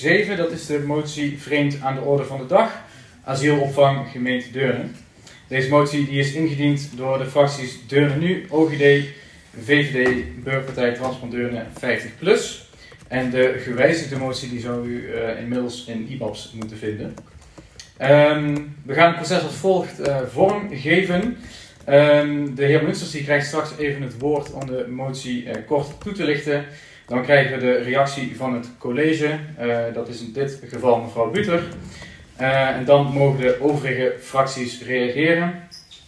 7, dat is de motie vreemd aan de orde van de dag. Asielopvang gemeente Deurne. Deze motie die is ingediend door de fracties Deurne Nu, OGD, VVD, Burgerpartij Transport Deurne 50+. En de gewijzigde motie die zou u inmiddels in IBABS moeten vinden. We gaan het proces als volgt vormgeven. De heer Munsters die krijgt straks even het woord om de motie kort toe te lichten. Dan krijgen we de reactie van het college. Dat is in dit geval mevrouw Buter. En dan mogen de overige fracties reageren.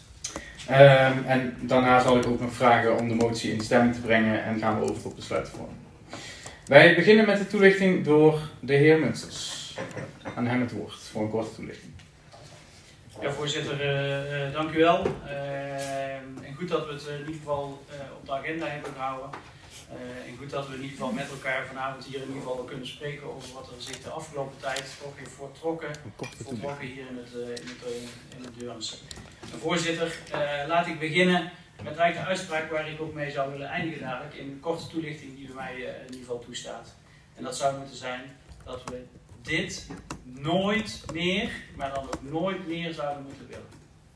En daarna zal ik ook nog vragen om de motie in stemming te brengen en gaan we over tot besluitvorming. Wij beginnen met de toelichting door de heer Munsters. Aan hem het woord voor een korte toelichting. Ja, voorzitter, dank u wel. En goed dat we het in ieder geval op de agenda hebben gehouden. En goed dat we in ieder geval met elkaar vanavond hier in ieder geval kunnen spreken over wat er zich de afgelopen tijd ook heeft voltrokken hier in het Deurnse. Voorzitter, laat ik beginnen met eigenlijk de uitspraak waar ik ook mee zou willen eindigen dadelijk in een korte toelichting die u mij in ieder geval toestaat. En dat zou moeten zijn dat we dit nooit meer, maar dan ook nooit meer zouden moeten willen.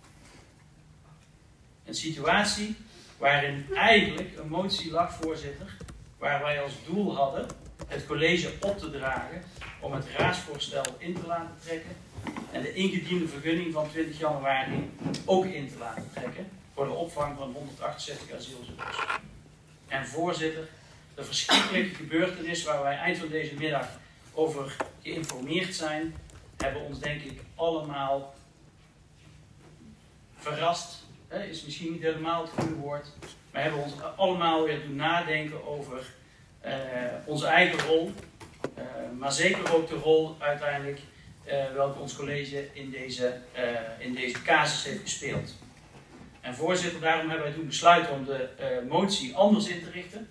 Een situatie waarin eigenlijk een motie lag, voorzitter, waar wij als doel hadden het college op te dragen om het raadsvoorstel in te laten trekken en de ingediende vergunning van 20 januari ook in te laten trekken voor de opvang van 168 asielzoekers. En voorzitter, de verschrikkelijke gebeurtenis waar wij eind van deze middag over geïnformeerd zijn, hebben ons denk ik allemaal verrast. Is misschien niet helemaal het goede woord, maar hebben ons allemaal weer doen nadenken over onze eigen rol, maar zeker ook de rol uiteindelijk welke ons college in deze casus heeft gespeeld. En voorzitter, daarom hebben wij toen besluiten om de motie anders in te richten,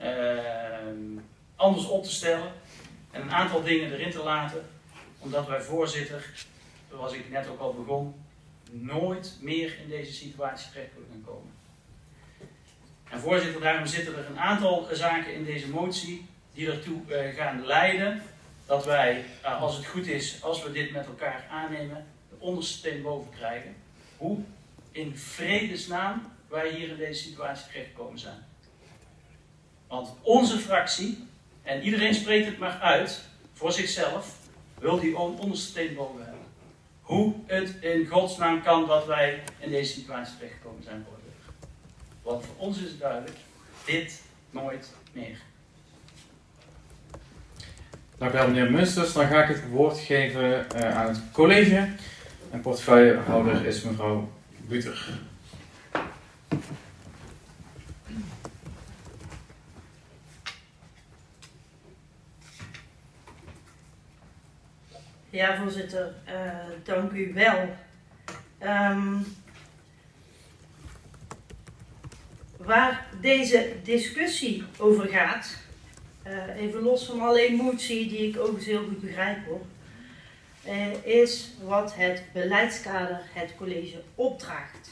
anders op te stellen en een aantal dingen erin te laten, omdat wij, voorzitter, zoals ik net ook al begon, nooit meer in deze situatie terecht kunnen komen. En voorzitter, daarom zitten er een aantal zaken in deze motie die ertoe gaan leiden dat wij, als het goed is, als we dit met elkaar aannemen, de onderste steen boven krijgen. Hoe in vredesnaam wij hier in deze situatie terechtgekomen zijn. Want onze fractie, en iedereen spreekt het maar uit voor zichzelf, wil die onderste steen boven hebben. Hoe het in godsnaam kan dat wij in deze situatie terechtgekomen zijn, voorzitter. Want voor ons is het duidelijk, dit nooit meer. Dank u wel, meneer Munsters. Dan ga ik het woord geven aan het college. En portefeuillehouder is mevrouw Buter. Ja, voorzitter, dank u wel. Waar deze discussie over gaat, even los van alleen motie die ik overigens heel goed begrijp hoor, is wat het beleidskader het college opdraagt.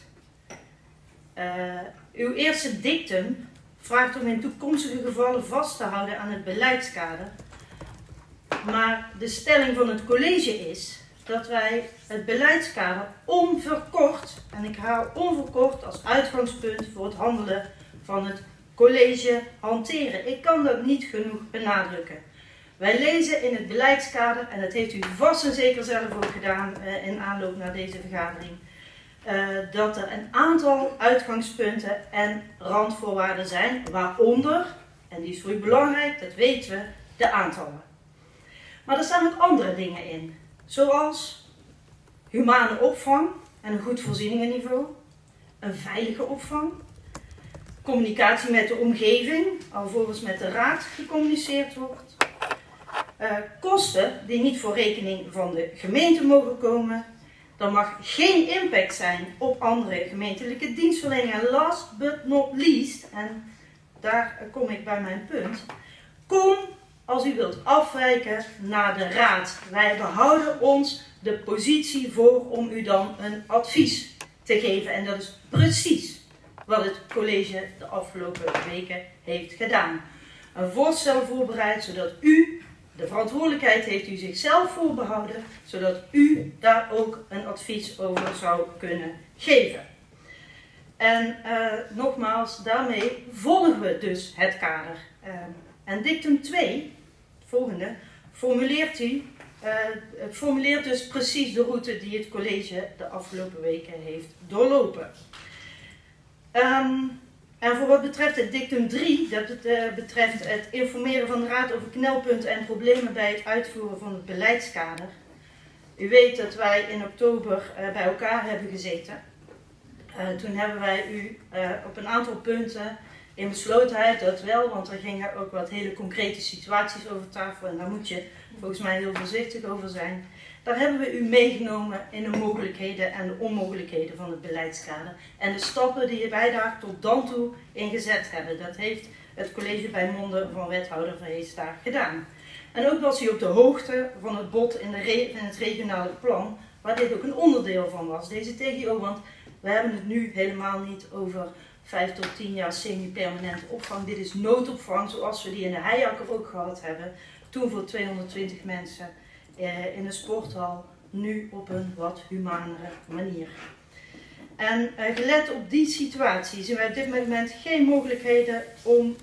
Uw eerste dictum vraagt om in toekomstige gevallen vast te houden aan het beleidskader. Maar de stelling van het college is dat wij het beleidskader onverkort, en ik haal onverkort als uitgangspunt voor het handelen van het college hanteren. Ik kan dat niet genoeg benadrukken. Wij lezen in het beleidskader, en dat heeft u vast en zeker zelf ook gedaan in aanloop naar deze vergadering, dat er een aantal uitgangspunten en randvoorwaarden zijn, waaronder, en die is voor u belangrijk, dat weten we, de aantallen. Maar er staan ook andere dingen in, zoals humane opvang en een goed voorzieningenniveau, een veilige opvang, communicatie met de omgeving, alvorens met de raad gecommuniceerd wordt, kosten die niet voor rekening van de gemeente mogen komen, er mag geen impact zijn op andere gemeentelijke dienstverleningen en last but not least, en daar kom ik bij mijn punt, kom als u wilt afwijken naar de raad. Wij behouden ons de positie voor om u dan een advies te geven. En dat is precies wat het college de afgelopen weken heeft gedaan. Een voorstel voorbereid zodat u De verantwoordelijkheid heeft u zichzelf voorbehouden, zodat u daar ook een advies over zou kunnen geven. En nogmaals, daarmee volgen we dus het kader. En dictum 2, het volgende, formuleert dus precies de route die het college de afgelopen weken heeft doorlopen. En voor wat betreft het dictum 3, dat betreft het informeren van de Raad over knelpunten en problemen bij het uitvoeren van het beleidskader. U weet dat wij in oktober bij elkaar hebben gezeten. Toen hebben wij u op een aantal punten in beslotenheid, dat wel, want er gingen ook wat hele concrete situaties over tafel en daar moet je volgens mij heel voorzichtig over zijn. Daar hebben we u meegenomen in de mogelijkheden en de onmogelijkheden van het beleidskader. En de stappen die wij daar tot dan toe in gezet hebben. Dat heeft het college bij monden van wethouder Verhees daar gedaan. En ook was hij op de hoogte van het bod in het regionale plan, waar dit ook een onderdeel van was, deze TGO. Want we hebben het nu helemaal niet over 5 tot 10 jaar semi-permanente opvang. Dit is noodopvang, zoals we die in de Heijakker ook gehad hebben. Toen voor 220 mensen in de sporthal, nu op een wat humanere manier. En gelet op die situatie zien wij op dit moment geen mogelijkheden om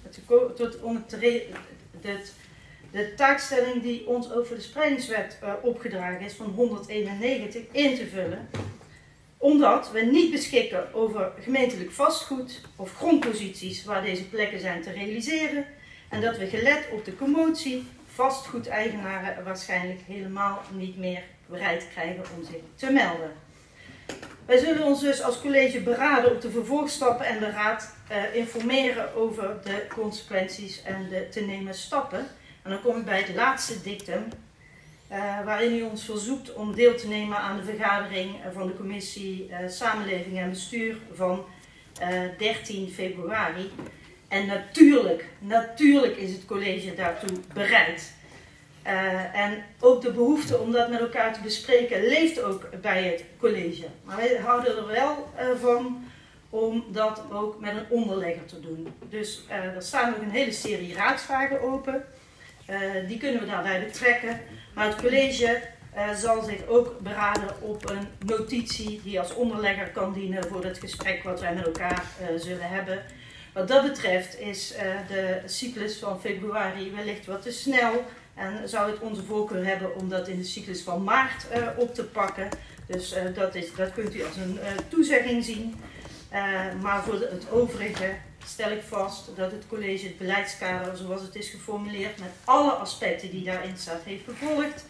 de taakstelling die ons over de spreidingswet opgedragen is van 191 in te vullen. Omdat we niet beschikken over gemeentelijk vastgoed of grondposities waar deze plekken zijn te realiseren. En dat we gelet op de commotie vastgoedeigenaren waarschijnlijk helemaal niet meer bereid krijgen om zich te melden. Wij zullen ons dus als college beraden op de vervolgstappen en de raad informeren over de consequenties en de te nemen stappen. En dan kom ik bij het laatste dictum, waarin u ons verzoekt om deel te nemen aan de vergadering van de commissie Samenleving en Bestuur van 13 februari. En natuurlijk is het college daartoe bereid. En ook de behoefte om dat met elkaar te bespreken leeft ook bij het college. Maar wij houden er wel van om dat ook met een onderlegger te doen. Dus er staan nog een hele serie raadsvragen open. Die kunnen we daarbij betrekken. Maar het college zal zich ook beraden op een notitie die als onderlegger kan dienen voor het gesprek wat wij met elkaar zullen hebben. Wat dat betreft is de cyclus van februari wellicht wat te snel en zou het onze voorkeur hebben om dat in de cyclus van maart op te pakken. Dus dat kunt u als een toezegging zien. Maar voor het overige stel ik vast dat het college het beleidskader zoals het is geformuleerd met alle aspecten die daarin staat heeft gevolgd.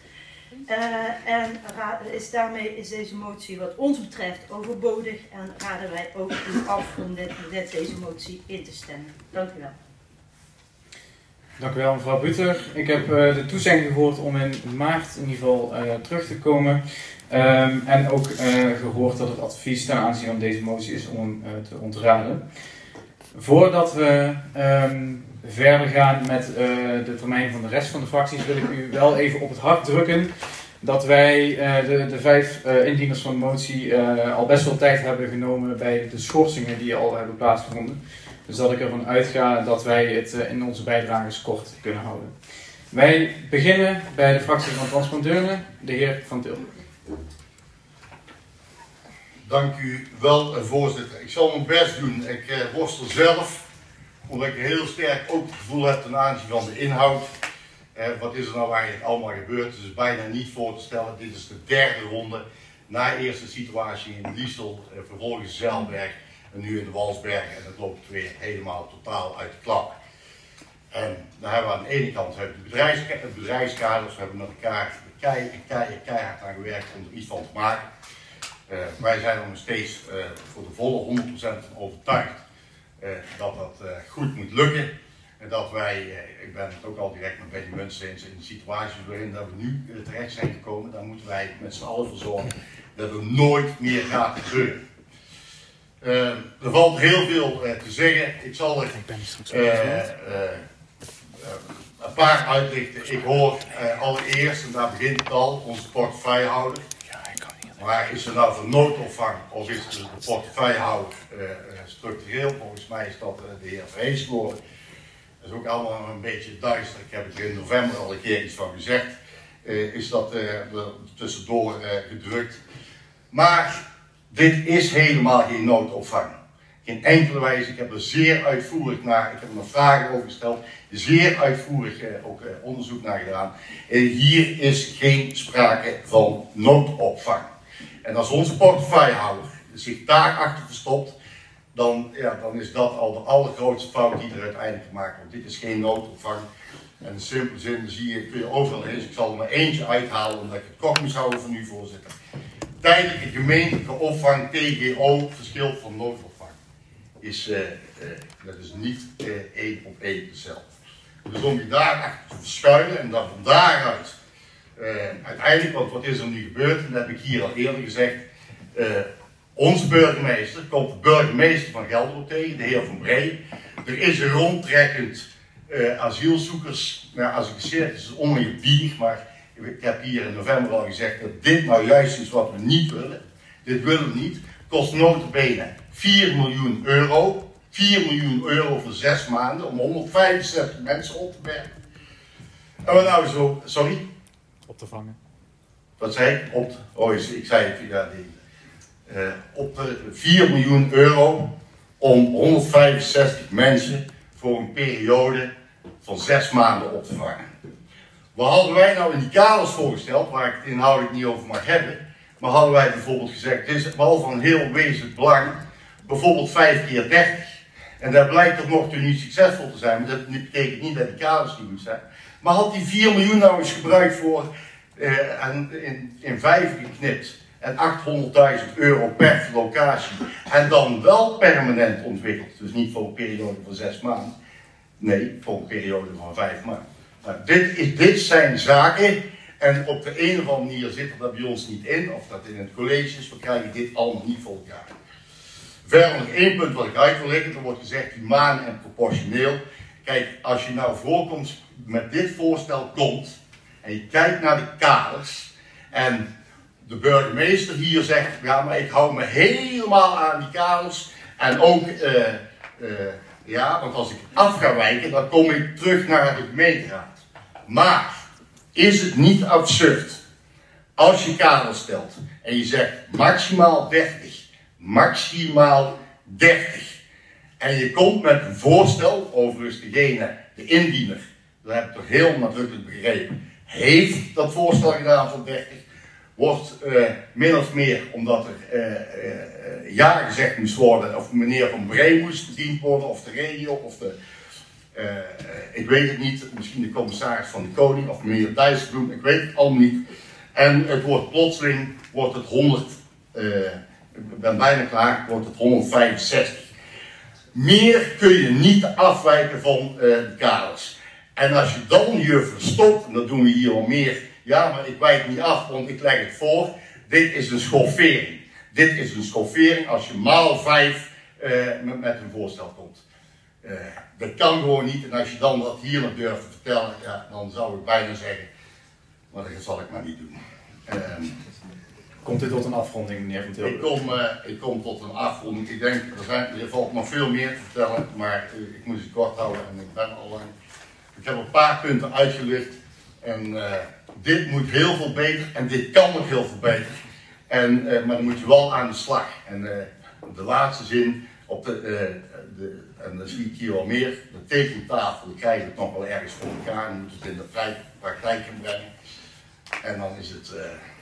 Daarmee is deze motie wat ons betreft overbodig en raden wij ook u af om met deze motie in te stemmen. Dank u wel. Dank u wel mevrouw Buter. Ik heb de toezegging gehoord om in maart in ieder geval terug te komen. En ook gehoord dat het advies ten aanzien van deze motie is om hem te ontraden. Voordat we verder gaan met de termijn van de rest van de fracties wil ik u wel even op het hart drukken dat wij de 5 indieners van de motie al best wel tijd hebben genomen bij de schorsingen die al hebben plaatsgevonden. Dus dat ik ervan uitga dat wij het in onze bijdrages kort kunnen houden. Wij beginnen bij de fractie van Transport Deurne, de heer Van Til. Dank u wel, voorzitter. Ik zal mijn best doen. Ik worstel zelf, omdat ik heel sterk ook het gevoel heb ten aanzien van de inhoud. Wat is er nou eigenlijk allemaal gebeurd? Het is bijna niet voor te stellen. Dit is de derde ronde. Na eerst de situatie in Liesel, vervolgens Zeilberg en nu in de Walsbergen. En het loopt weer helemaal totaal uit de klap. En dan hebben we aan de ene kant het bedrijfskaders. We hebben met elkaar keihard aan gewerkt om er iets van te maken. Wij zijn er nog steeds voor de volle 100% van overtuigd dat dat goed moet lukken. En dat wij, ik ben het ook al direct met Benny Munsteens in de situatie waarin dat we nu terecht zijn gekomen, daar moeten wij met z'n allen voor zorgen dat het nooit meer gaat gebeuren. Er valt heel veel te zeggen. Ik zal er een paar uitlichten. Ik hoor allereerst, en daar begint het al, onze portefeuillehouder. Maar is er nou voor noodopvang of is het de portefeuillehouder structureel? Volgens mij is dat de heer Verhees geworden. Dat is ook allemaal een beetje duister. Ik heb er in november al een keer iets van gezegd. Is dat er tussendoor gedrukt. Maar dit is helemaal geen noodopvang. Geen enkele wijze. Ik heb er zeer uitvoerig naar, ik heb er nog vragen over gesteld, zeer uitvoerig ook onderzoek naar gedaan. Hier is geen sprake van noodopvang. En als onze portefeuillehouder zich daarachter verstopt, dan is dat al de allergrootste fout die er uiteindelijk gemaakt wordt. Dit is geen noodopvang. En in simpele zin kun je overal lezen. Ik zal er maar eentje uithalen omdat ik het kort moest houden van u, voorzitter. Tijdelijke gemeentelijke opvang, TGO, verschil van noodopvang. Dat is niet 1 op 1 hetzelfde. Dus om je daarachter te verschuilen en dan van daaruit uiteindelijk, want wat is er nu gebeurd, en dat heb ik hier al eerder gezegd, onze burgemeester komt de burgemeester van Gelderop tegen, de heer Van Bree. Er is een rondtrekkend asielzoekers, nou, als ik zeg, het is oneerbiedig, maar ik heb hier in november al gezegd dat dit nou juist is wat we niet willen. Dit willen we niet. Kost nota bene 4 miljoen euro. 4 miljoen euro voor 6 maanden om 165 mensen op te bergen. En we nou zo, sorry? Op te vangen. Wat zei ik? Ik zei het, ja, op de 4 miljoen euro om 165 mensen voor een periode van 6 maanden op te vangen. Wat hadden wij nou in die kaders voorgesteld, waar ik het inhoudelijk niet over mag hebben, maar hadden wij bijvoorbeeld gezegd, dit is wel van heel wezenlijk belang, bijvoorbeeld 5 keer 30. En dat blijkt toch nog niet succesvol te zijn, maar dat betekent niet dat die kaders niet goed zijn. Maar had die 4 miljoen nou eens gebruikt voor, in 5 geknipt, en 800.000 euro per locatie, en dan wel permanent ontwikkeld, dus niet voor een periode van 6 maanden, nee, voor een periode van 5 maanden. Nou, dit zijn zaken, en op de een of andere manier zit dat bij ons niet in, of dat in het college is, we krijgen dit allemaal niet voor elkaar. Verder nog 1 punt wat ik uit wil leggen, er wordt gezegd humaan en proportioneel. Kijk, als je nou voorkomt met dit voorstel komt, en je kijkt naar de kaders, en de burgemeester hier zegt, ja maar ik hou me helemaal aan die kaders, en ook, want als ik af ga wijken, dan kom ik terug naar de gemeenteraad. Maar, is het niet absurd, als je kaders stelt, en je zegt maximaal 30, en je komt met een voorstel, overigens de indiener, dat heb ik toch heel nadrukkelijk begrepen, heeft dat voorstel gedaan van 30, wordt min of meer, omdat er ja gezegd moest worden, of meneer Van Bree moest gediend worden, of de regio, of ik weet het niet, misschien de commissaris van de Koning, of meneer Dijsselbloem, ik weet het allemaal niet. En het wordt plotseling, wordt het 100, ik ben bijna klaar, wordt het 165. Meer kun je niet afwijken van de kaders. En als je dan je verstopt, en dat doen we hier al meer, ja maar ik wijk niet af, want ik leg het voor, dit is een schoffering. Dit is een schoffering als je maal 5 met een voorstel komt. Dat kan gewoon niet, en als je dan dat hier nog durft te vertellen, ja, dan zou ik bijna zeggen, maar dat zal ik maar niet doen. Komt dit tot een afronding, meneer Van Tilburg? Ik kom tot een afronding. Ik denk, er valt nog veel meer te vertellen, maar ik moet het kort houden en ik ben al lang. Ik heb een paar punten uitgelicht en dit moet heel veel beter en dit kan ook heel veel beter. Maar dan moet je wel aan de slag. En de laatste zin, en dan zie ik hier wel meer, de tekentafel, die krijgen het nog wel ergens voor elkaar, dan moeten het in de praktijk gaan brengen. En dan is het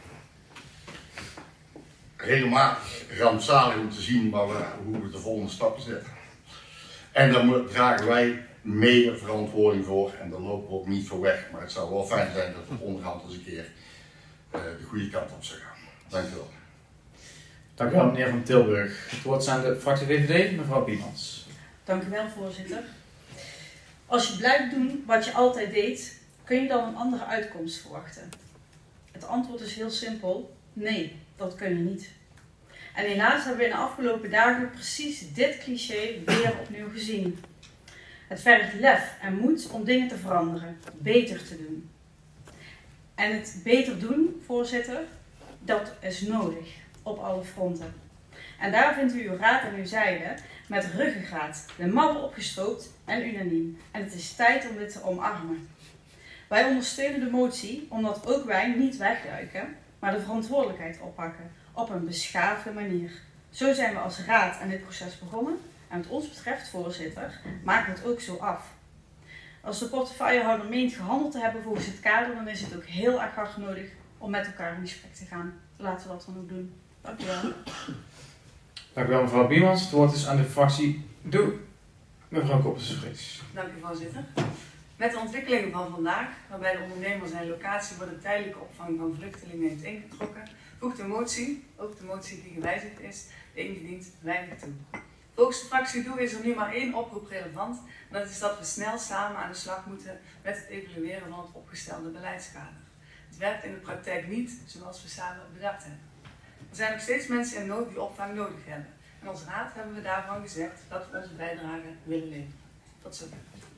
regelmatig rampzalig om te zien hoe we de volgende stappen zetten. En daar dragen wij mede verantwoording voor en daar lopen we ook niet voor weg. Maar het zou wel fijn zijn dat we onderhand eens een keer de goede kant op zou gaan. Dank u wel. Dank u wel, meneer Van Tilburg. Het woord is aan de fractie VVD, mevrouw Biemans. Dank u wel, voorzitter. Als je blijft doen wat je altijd deed, kun je dan een andere uitkomst verwachten? Het antwoord is heel simpel. Nee, dat kun je niet. En helaas hebben we in de afgelopen dagen precies dit cliché weer opnieuw gezien. Het vergt lef en moed om dingen te veranderen, beter te doen. En het beter doen, voorzitter, dat is nodig op alle fronten. En daar vindt u uw raad en uw zijde met ruggengraat, de mouwen opgestroopt en unaniem. En het is tijd om dit te omarmen. Wij ondersteunen de motie omdat ook wij niet wegduiken, maar de verantwoordelijkheid oppakken op een beschaafde manier. Zo zijn we als raad aan dit proces begonnen en wat ons betreft, voorzitter, maken we het ook zo af. Als de portefeuillehouder meent gehandeld te hebben volgens het kader, dan is het ook heel erg hard nodig om met elkaar in gesprek te gaan. Laten we dat dan ook doen. Dank u wel. Dank u wel, mevrouw Biemans. Het woord is aan de fractie Doe. Mevrouw Koppers-Vrees. Dank u, voorzitter. Met de ontwikkelingen van vandaag, waarbij de ondernemer zijn locatie voor de tijdelijke opvang van vluchtelingen heeft ingetrokken, voegt de motie, ook de motie die gewijzigd is, de ingediend weinig toe. Volgens de fractie Doe is er nu maar één oproep relevant, en dat is dat we snel samen aan de slag moeten met het evalueren van het opgestelde beleidskader. Het werkt in de praktijk niet zoals we samen bedacht hebben. Er zijn nog steeds mensen in nood die opvang nodig hebben. En als raad hebben we daarvan gezegd dat we onze bijdrage willen leveren. Tot zover.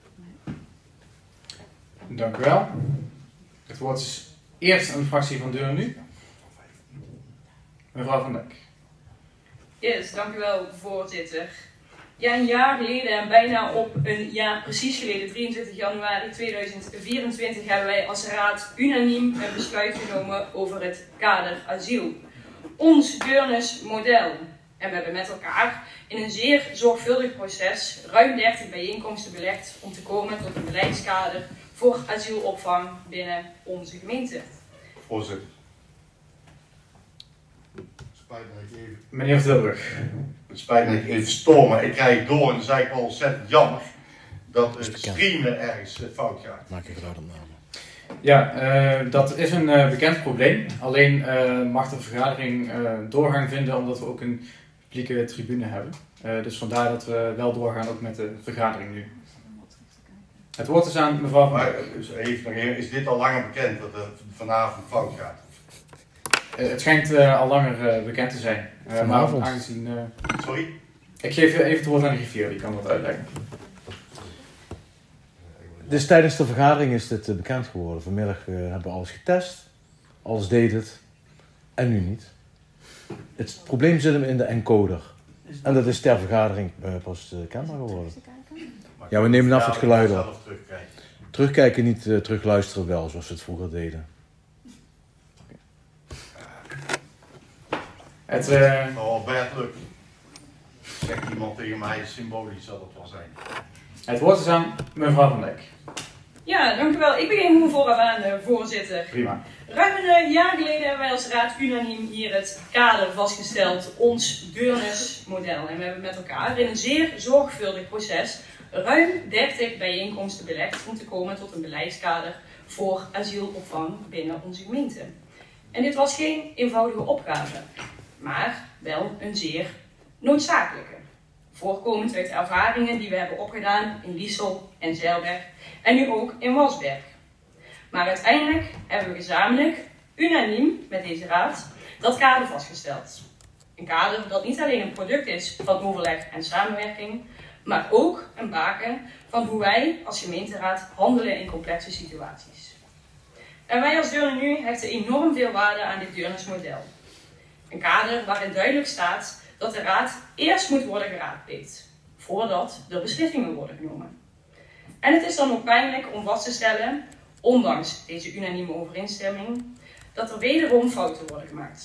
Dank u wel. Het woord is eerst aan de fractie van Deur nu. Mevrouw Van Dijk. Yes, dank u wel, voorzitter. Ja, een jaar geleden en bijna op een jaar precies geleden, 23 januari 2024, hebben wij als raad unaniem een besluit genomen over het kader asiel. Ons Deurnes model. En we hebben met elkaar in een zeer zorgvuldig proces ruim 30 bijeenkomsten belegd om te komen tot een beleidskader voor asielopvang binnen onze gemeente. Voorzitter. Spijt me dat ik even... Meneer Tilburg. Het spijt me dat ik even stoor, maar ik krijg door en dat is eigenlijk wel ontzettend jammer dat het streamen ergens fout gaat. Maak ik eruit opname. Ja, dat is een bekend probleem. Alleen mag de vergadering doorgang vinden omdat we ook een publieke tribune hebben. Dus vandaar dat we wel doorgaan ook met de vergadering nu. Het woord is aan mevrouw Van Dijk. Maar is dit al langer bekend dat het vanavond fout gaat? Het schijnt al langer bekend te zijn. Vanavond? Maar aangezien... Sorry? Ik geef even het woord aan de griffier, die kan dat uitleggen. Dus tijdens de vergadering is dit bekend geworden. Vanmiddag hebben we alles getest. Alles deed het. En nu niet. Het probleem zit hem in de encoder. En dat is ter vergadering pas kenbaar geworden. Ja, we nemen af het geluid op. Terugkijken niet, terugluisteren wel, zoals we het vroeger deden. Het Oh, Bert, lukt. Zegt iemand tegen mij, symbolisch zal het wel zijn. Het woord is aan mevrouw Van Dijk. Ja, dank u wel. Ik begin gewoon vooraf aan, voorzitter. Prima. Ruim een jaar geleden hebben wij als raad unaniem hier het kader vastgesteld, ons Deurnes model. En we hebben met elkaar in een zeer zorgvuldig proces ruim 30 bijeenkomsten belegd om te komen tot een beleidskader voor asielopvang binnen onze gemeente. En dit was geen eenvoudige opgave, maar wel een zeer noodzakelijke. Voorkomend uit de ervaringen die we hebben opgedaan in Liesel en Zeilberg en nu ook in Wasberg. Maar uiteindelijk hebben we gezamenlijk, unaniem met deze raad, dat kader vastgesteld. Een kader dat niet alleen een product is van overleg en samenwerking, maar ook een baken van hoe wij als gemeenteraad handelen in complexe situaties. En wij als Deurne Nu hechten enorm veel waarde aan dit Deurnes model. Een kader waarin duidelijk staat dat de raad eerst moet worden geraadpleegd, voordat er beslissingen worden genomen. En het is dan ook pijnlijk om vast te stellen, ondanks deze unanieme overeenstemming, dat er wederom fouten worden gemaakt.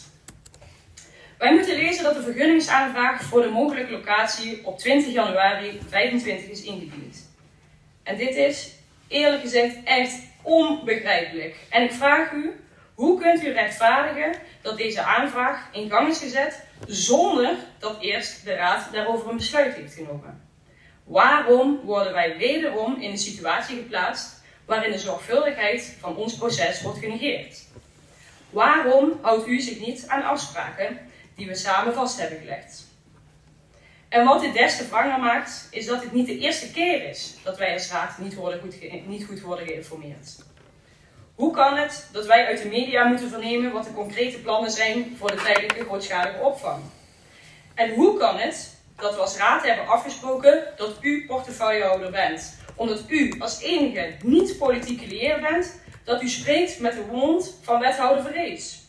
Wij moeten lezen dat de vergunningsaanvraag voor de mogelijke locatie op 20 januari 2025 is ingediend. En dit is, eerlijk gezegd, echt onbegrijpelijk. En ik vraag u, hoe kunt u rechtvaardigen dat deze aanvraag in gang is gezet zonder dat eerst de raad daarover een besluit heeft genomen? Waarom worden wij wederom in een situatie geplaatst waarin de zorgvuldigheid van ons proces wordt genegeerd? Waarom houdt u zich niet aan afspraken die we samen vast hebben gelegd? En wat dit des te wranger maakt, is dat dit niet de eerste keer is dat wij als raad niet goed worden geïnformeerd. Hoe kan het dat wij uit de media moeten vernemen wat de concrete plannen zijn voor de tijdelijke grootschalige opvang? En hoe kan het dat we als raad hebben afgesproken dat u portefeuillehouder bent, omdat u als enige niet politiek gelieerd bent, dat u spreekt met de mond van wethouder Verrees?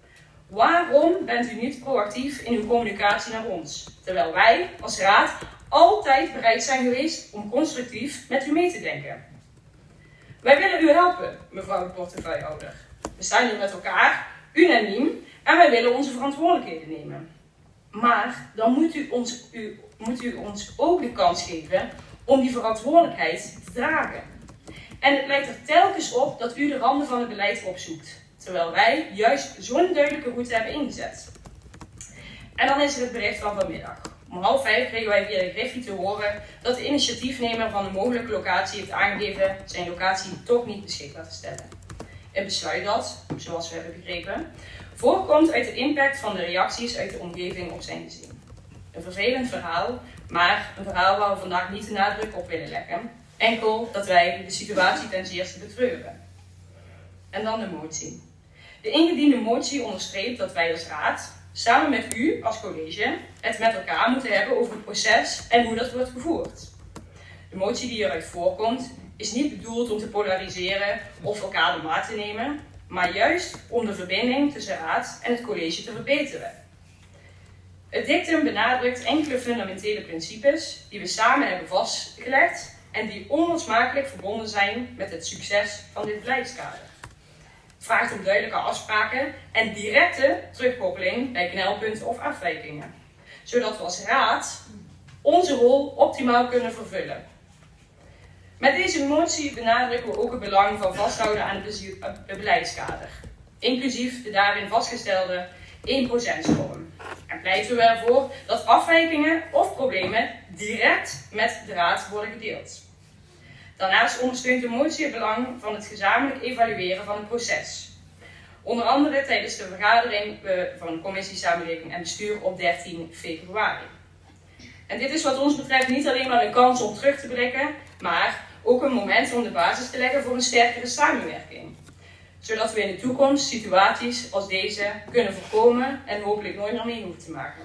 Waarom bent u niet proactief in uw communicatie naar ons, terwijl wij als raad altijd bereid zijn geweest om constructief met u mee te denken. Wij willen u helpen, mevrouw de portefeuillehouder. We staan hier met elkaar, unaniem, en wij willen onze verantwoordelijkheden nemen. Maar dan moet u ons ook de kans geven om die verantwoordelijkheid te dragen. En het lijkt er telkens op dat u de randen van het beleid opzoekt, terwijl wij juist zo'n duidelijke route hebben ingezet. En dan is er het bericht van vanmiddag. Om 4:30 kregen wij via de Griffie te horen dat de initiatiefnemer van een mogelijke locatie heeft aangegeven zijn locatie toch niet beschikbaar te stellen. Een besluit dat, zoals we hebben begrepen, voorkomt uit de impact van de reacties uit de omgeving op zijn gezin. Een vervelend verhaal, maar een verhaal waar we vandaag niet de nadruk op willen leggen. Enkel dat wij de situatie ten zeerste betreuren. En dan de motie. De ingediende motie onderstreept dat wij als raad, samen met u als college, het met elkaar moeten hebben over het proces en hoe dat wordt gevoerd. De motie die eruit voorkomt is niet bedoeld om te polariseren of elkaar de maat te nemen, maar juist om de verbinding tussen raad en het college te verbeteren. Het dictum benadrukt enkele fundamentele principes die we samen hebben vastgelegd en die onlosmakelijk verbonden zijn met het succes van dit beleidskader. Het vraagt om duidelijke afspraken en directe terugkoppeling bij knelpunten of afwijkingen, zodat we als raad onze rol optimaal kunnen vervullen. Met deze motie benadrukken we ook het belang van vasthouden aan het beleidskader, inclusief de daarin vastgestelde 1%-norm. En pleiten we ervoor dat afwijkingen of problemen direct met de raad worden gedeeld. Daarnaast ondersteunt de motie het belang van het gezamenlijk evalueren van het proces. Onder andere tijdens de vergadering van de Commissie Samenleving en Bestuur op 13 februari. En dit is wat ons betreft niet alleen maar een kans om terug te blikken, maar ook een moment om de basis te leggen voor een sterkere samenwerking. Zodat we in de toekomst situaties als deze kunnen voorkomen en hopelijk nooit meer mee hoeven te maken.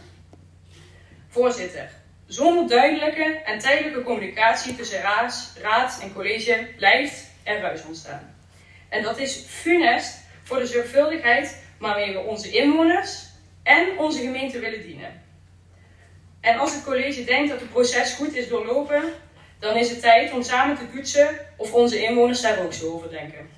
Voorzitter, zonder duidelijke en tijdelijke communicatie tussen raad en college blijft er ruis ontstaan. En dat is funest voor de zorgvuldigheid waarmee we onze inwoners en onze gemeente willen dienen. En als het college denkt dat het proces goed is doorlopen, dan is het tijd om samen te toetsen of onze inwoners daar ook zo over denken.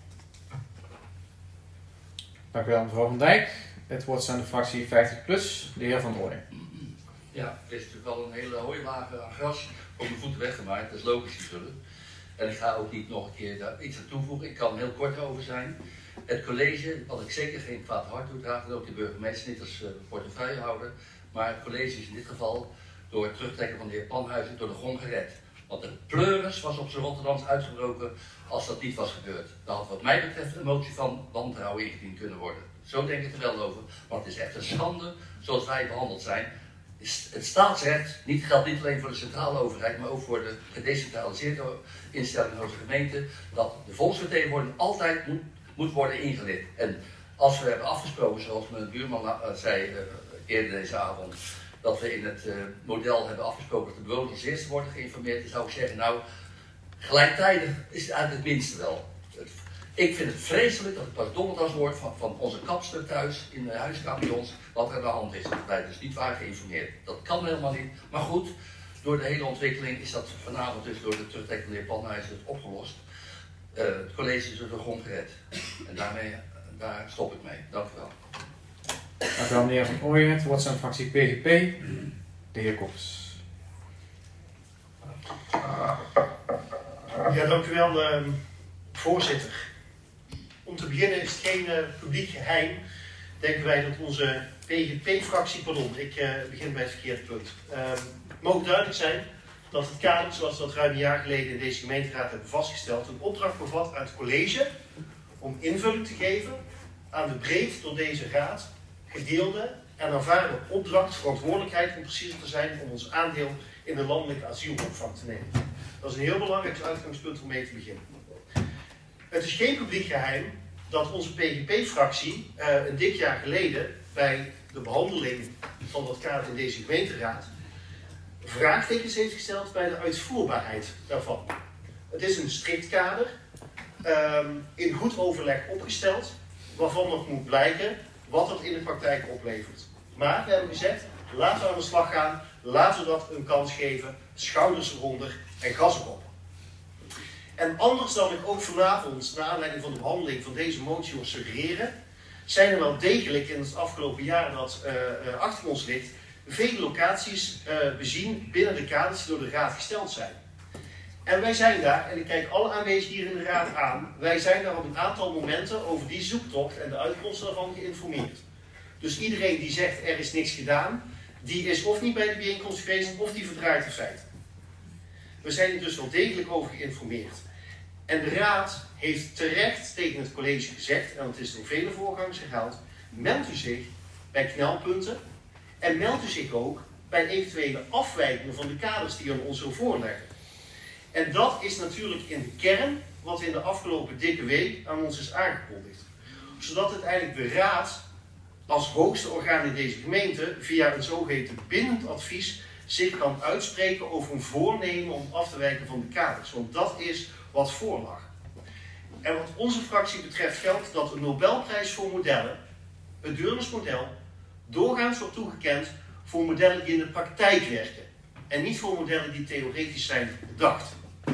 Dank u wel, mevrouw Van Dijk. Het woord is aan de fractie 50PLUS, de heer Van Rooyen. Ja, het is natuurlijk wel een hele hooiwagen aan gras op mijn voeten weggemaaid. Dat is logisch natuurlijk. En ik ga ook niet nog een keer daar iets aan toevoegen. Ik kan er heel kort over zijn. Het college, wat ik zeker geen kwaad hart toedraag, en ook de burgemeester niet als portefeuillehouder. Maar het college is in dit geval door het terugtrekken van de heer Panhuizen door de grond gered. Want de pleuris was op zijn Rotterdams uitgebroken als dat niet was gebeurd. Dan had wat mij betreft een motie van wantrouwen ingediend kunnen worden. Zo denk ik er wel over. Want het is echt een schande zoals wij behandeld zijn. Het staatsrecht geldt niet alleen voor de centrale overheid, maar ook voor de gedecentraliseerde instellingen zoals de gemeente, dat de volksvertegenwoordiging altijd moet worden ingelicht. En als we hebben afgesproken, zoals mijn buurman zei eerder deze avond, dat we in het model hebben afgesproken dat de bewoners als eerste worden geïnformeerd, dan zou ik zeggen, nou, gelijktijdig is het eigenlijk het minste wel. Ik vind het vreselijk dat ik pas donderdags hoor van onze kapster thuis in de huiskamer bij ons wat er aan de hand is. Dat wij dus niet waren geïnformeerd. Dat kan helemaal niet. Maar goed, door de hele ontwikkeling is dat vanavond dus door de terugtrekking van de heer Panhuizen opgelost. Het college is door de grond gered. En daar stop ik mee. Dank u wel. Dank u wel, meneer Van Rooyen. Het woord is aan de fractie PGP, de heer Koppers. Ja, dank u wel, voorzitter. Om te beginnen is het geen publiek geheim, denken wij dat onze PGP-fractie, ik begin bij het verkeerde punt. Het mag duidelijk zijn dat het kader, zoals we dat ruim een jaar geleden in deze gemeenteraad hebben vastgesteld, een opdracht bevat aan het college om invulling te geven aan de breed door deze raad gedeelde en aanvaarde opdracht, verantwoordelijkheid om preciezer te zijn om ons aandeel in de landelijke asielopvang te nemen. Dat is een heel belangrijk uitgangspunt om mee te beginnen. Het is geen publiek geheim dat onze PGP-fractie een dik jaar geleden bij de behandeling van dat kader in deze gemeenteraad vraagtekens heeft gesteld bij de uitvoerbaarheid daarvan. Het is een strikt kader, in goed overleg opgesteld, waarvan nog moet blijken wat het in de praktijk oplevert. Maar we hebben gezegd, Laten we aan de slag gaan. Laten we dat een kans geven. Schouders eronder en gas erop. En anders dan ik ook vanavond, naar aanleiding van de behandeling van deze motie, wil suggereren, zijn er wel degelijk in het afgelopen jaar dat achter ons ligt, vele locaties bezien binnen de kaders die door de Raad gesteld zijn. En wij zijn daar, en ik kijk alle aanwezigen hier in de Raad aan, wij zijn daar op een aantal momenten over die zoektocht en de uitkomsten daarvan geïnformeerd. Dus iedereen die zegt er is niks gedaan, die is of niet bij de bijeenkomst geweest of die verdraait de feiten. We zijn er dus wel degelijk over geïnformeerd. En de Raad heeft terecht tegen het college gezegd, en dat is door vele voorgangers herhaald, meldt u zich bij knelpunten en meldt u zich ook bij eventuele afwijkingen van de kaders die u ons wil voorleggen. En dat is natuurlijk in de kern wat in de afgelopen dikke week aan ons is aangekondigd. Zodat uiteindelijk de Raad als hoogste orgaan in deze gemeente via een zogeheten bindend advies zich kan uitspreken over een voornemen om af te wijken van de kaders. Want dat is wat voorlag. En wat onze fractie betreft geldt dat de Nobelprijs voor modellen, het Deurnersmodel, doorgaans wordt toegekend voor modellen die in de praktijk werken. En niet voor modellen die theoretisch zijn bedacht.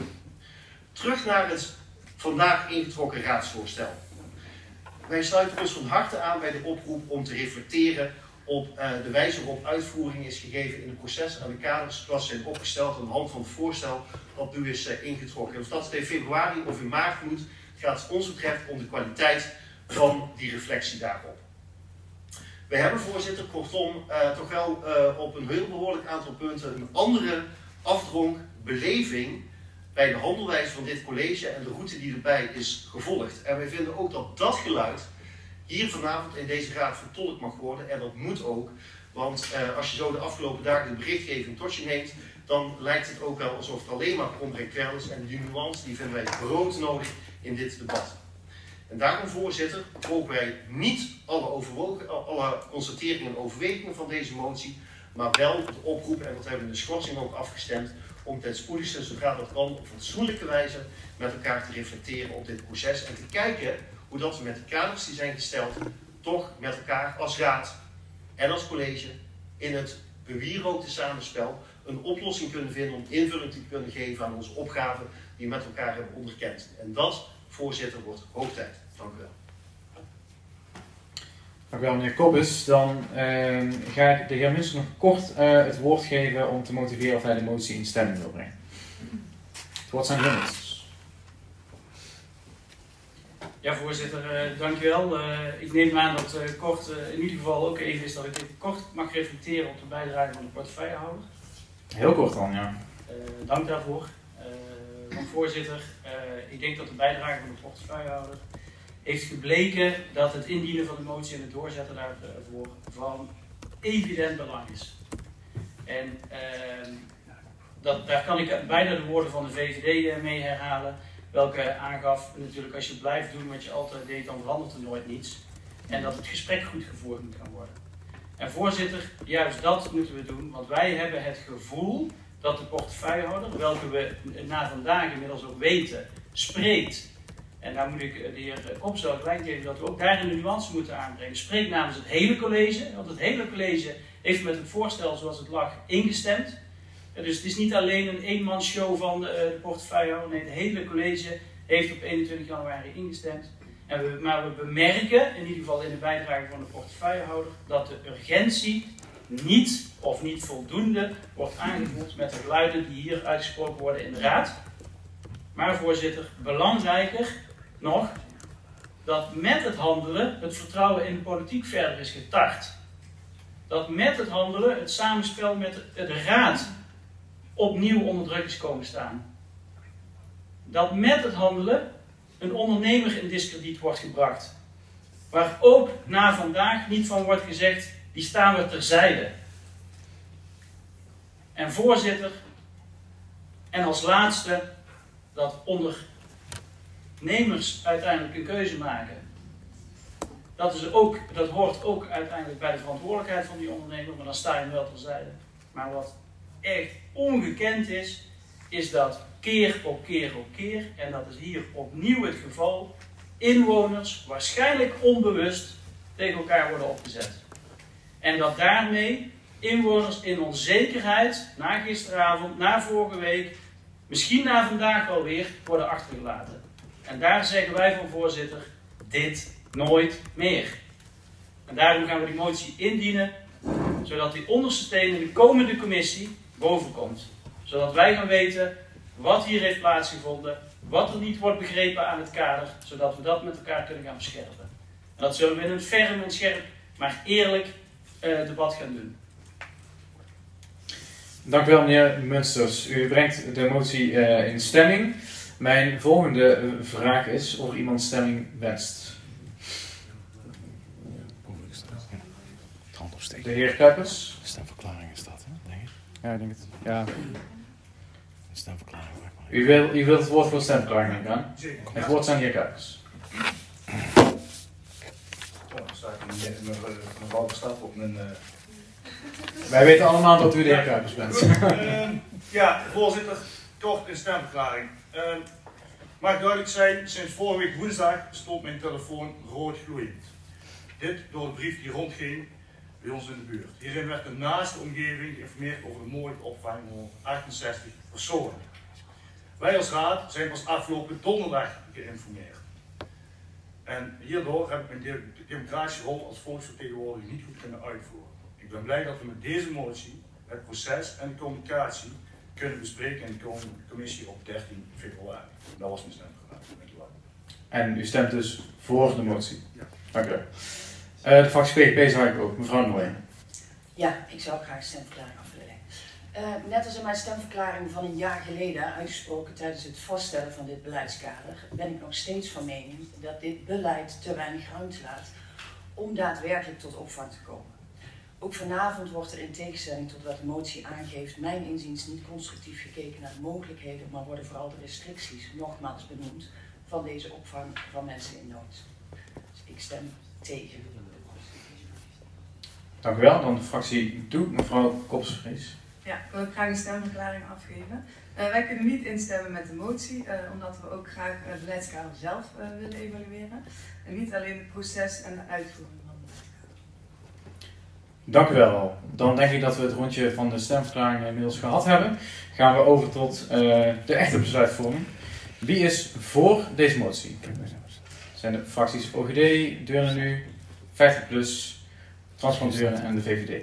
Terug naar het vandaag ingetrokken raadsvoorstel. Wij sluiten ons van harte aan bij de oproep om te reflecteren op de wijze waarop uitvoering is gegeven in het proces en de kaders zoals zijn opgesteld aan de hand van het voorstel dat nu is ingetrokken. Of dat het in februari of in maart moet, gaat het ons betreft om de kwaliteit van die reflectie daarop. We hebben, voorzitter, kortom toch wel op een heel behoorlijk aantal punten een andere afdronk, beleving bij de handelwijze van dit college en de route die erbij is gevolgd. En wij vinden ook dat dat geluid hier vanavond in deze raad vertolkt mag worden. En dat moet ook, want als je zo de afgelopen dagen de berichtgeving tot je neemt, dan lijkt het ook wel alsof het alleen maar onbreekbaar is. En die nuance die vinden wij broodnodig in dit debat. En daarom, voorzitter, mogen wij niet alle constateringen en overwegingen van deze motie, maar wel de oproep, en dat hebben we in de schorsing ook afgestemd, om ten spoedigste, zodra dat kan, op fatsoenlijke wijze met elkaar te reflecteren op dit proces en te kijken hoe dat we met de kaders die zijn gesteld, toch met elkaar als raad en als college in het bewierookte samenspel een oplossing kunnen vinden om invulling te kunnen geven aan onze opgaven die we met elkaar hebben onderkend. En dat, voorzitter, wordt hoog tijd. Dank u wel. Dank u wel, meneer Kobbes. Dan ga ik de heer minister nog kort het woord geven om te motiveren of hij de motie in stemming wil brengen. Het woord zijn de ministers. Ja, voorzitter, dank u wel. Ik neem aan dat kort in ieder geval ook even is dat ik kort mag reflecteren op de bijdrage van de portefeuillehouder. Heel kort dan, ja. Dank daarvoor. Want voorzitter, ik denk dat de bijdrage van de portefeuillehouder heeft gebleken dat het indienen van de motie en het doorzetten daarvoor van evident belang is. En daar kan ik bijna de woorden van de VVD mee herhalen, welke aangaf natuurlijk als je blijft doen wat je altijd deed, dan verandert er nooit niets. En dat het gesprek goed gevoerd moet gaan worden. En voorzitter, juist dat moeten we doen, want wij hebben het gevoel dat de portefeuillehouder, welke we na vandaag inmiddels ook weten, spreekt. En daar moet ik de heer Kobbes wel gelijk geven dat we ook daarin de nuance moeten aanbrengen. Spreekt namens het hele college, want het hele college heeft met het voorstel zoals het lag ingestemd. Dus het is niet alleen een eenmansshow van de portefeuillehouder, nee, het hele college heeft op 21 januari ingestemd. Maar we bemerken, in ieder geval in de bijdrage van de portefeuillehouder, dat de urgentie niet of niet voldoende wordt aangevoerd met de geluiden die hier uitgesproken worden in de raad. Maar voorzitter, belangrijker nog, dat met het handelen het vertrouwen in de politiek verder is getart. Dat met het handelen het samenspel met de raad opnieuw onder druk is komen staan. Dat met het handelen een ondernemer in diskrediet wordt gebracht. Waar ook na vandaag niet van wordt gezegd, die staan we terzijde. En voorzitter, en als laatste, dat ondernemers uiteindelijk een keuze maken. Dat hoort ook uiteindelijk bij de verantwoordelijkheid van die ondernemer, maar dan sta je hem wel terzijde. Maar wat echt ongekend is dat keer op keer op keer, en dat is hier opnieuw het geval, inwoners waarschijnlijk onbewust tegen elkaar worden opgezet. En dat daarmee inwoners in onzekerheid, na gisteravond, na vorige week, misschien na vandaag alweer, worden achtergelaten. En daar zeggen wij van voorzitter, dit nooit meer. En daarom gaan we die motie indienen, zodat die onderste steen in de komende commissie boven komt. Zodat wij gaan weten wat hier heeft plaatsgevonden, wat er niet wordt begrepen aan het kader, zodat we dat met elkaar kunnen gaan verscherpen. En dat zullen we in een ferm en scherp, maar eerlijk debat gaan doen. Dank u wel, meneer Munsters. U brengt de motie in stemming. Mijn volgende vraag is of er iemand stemming wenst. De heer Kuipers. Stemverklaring is dat, hè? Denk ik. Ja, ik denk het. Ja. Stemverklaring. U wilt het woord voor stemverklaring nemen, aan? Het woord is aan de heer Kuipers. Dan sta ik mevrouw Verstappen op mijn... Wij weten allemaal dat u de heer Kuipers bent. Ja, voorzitter, kort een stemverklaring. Mag duidelijk zijn, sinds vorige week woensdag stond mijn telefoon rood gloeiend. Dit door de brief die rondging bij ons in de buurt. Hierin werd de naaste omgeving geïnformeerd over de mogelijke opvang van 68 personen. Wij als raad zijn pas afgelopen donderdag geïnformeerd. En hierdoor heb ik mijn democratische rol als volksvertegenwoordiger niet goed kunnen uitvoeren. Ik ben blij dat we met deze motie het proces en de communicatie kunnen bespreken in de commissie op 13 februari. Dat was mijn stemverklaring. Dank u wel. En u stemt dus voor de motie? Ja. Dank u wel. De fractie PGP zou ik ook. Mevrouw Nooyen. Ja, ik zou graag een stemverklaring af willen leggen. Net als in mijn stemverklaring van een jaar geleden uitgesproken tijdens het vaststellen van dit beleidskader, ben ik nog steeds van mening dat dit beleid te weinig ruimte laat om daadwerkelijk tot opvang te komen. Ook vanavond wordt er in tegenstelling tot wat de motie aangeeft, mijn inziens niet constructief gekeken naar de mogelijkheden, maar worden vooral de restricties nogmaals benoemd van deze opvang van mensen in nood. Dus ik stem tegen. Dank u wel. Dan de fractie DOE, mevrouw Kopsvries. Ja, ik wil ook graag een stemverklaring afgeven. Wij kunnen niet instemmen met de motie, omdat we ook graag het beleidskader zelf willen evalueren. En niet alleen het proces en de uitvoering van het beleidskader. Dank u wel. Dan denk ik dat we het rondje van de stemverklaring inmiddels gehad hebben. Gaan we over tot de echte besluitvorming. Wie is voor deze motie? Dat zijn de fracties OGD, Deurne Nu, 50PLUS, Transparant Deurne en de VVD.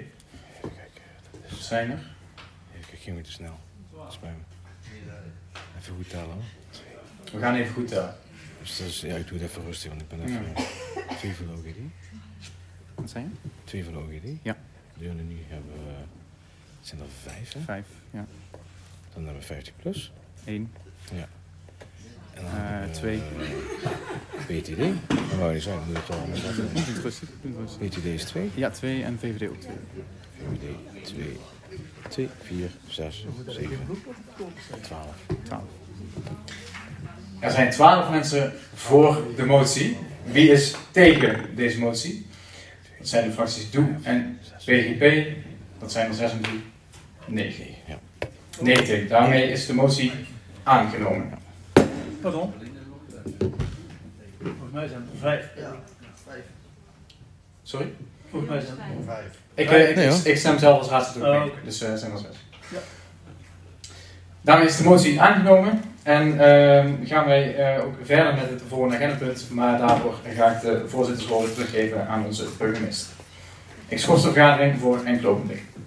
Dat zijn er. Ik ging weer te snel. Spijt me. Even goed tellen hoor. We gaan even goed tellen. Dus ja, ik doe het even rustig, want ik ben even... 2 van de OGD. Wat zijn je? 2 van de OGD. Ja. Deurne Nu hebben we... zijn er 5 hè? 5, ja. Dan hebben we 50PLUS. 1. Ja. En dan 2. PTD. Dan wou je zeggen, moet het wel met wat doen. Doe het rustig. PTD is 2. Ja, 2 en VVD ook 2. VVD 2. 2, 4, 6, 7, 12. Er zijn 12 mensen voor de motie. Wie is tegen deze motie? Dat zijn de fracties DOE en PGP. Dat zijn er 6 en 3. 9. Ja. 9. Daarmee is de motie aangenomen. Pardon? Volgens mij zijn er 5. Ja, 5. Sorry? Volgens mij zijn er 5. Ik stem zelf als raadslid ook mee. Dus zijn er 6. Ja. Daarmee is de motie aangenomen. En gaan wij ook verder met het volgende agendapunt. Maar daarvoor ga ik de voorzittersrol teruggeven aan onze burgemeester. Ik schors de vergadering voor enkele ogenblikken.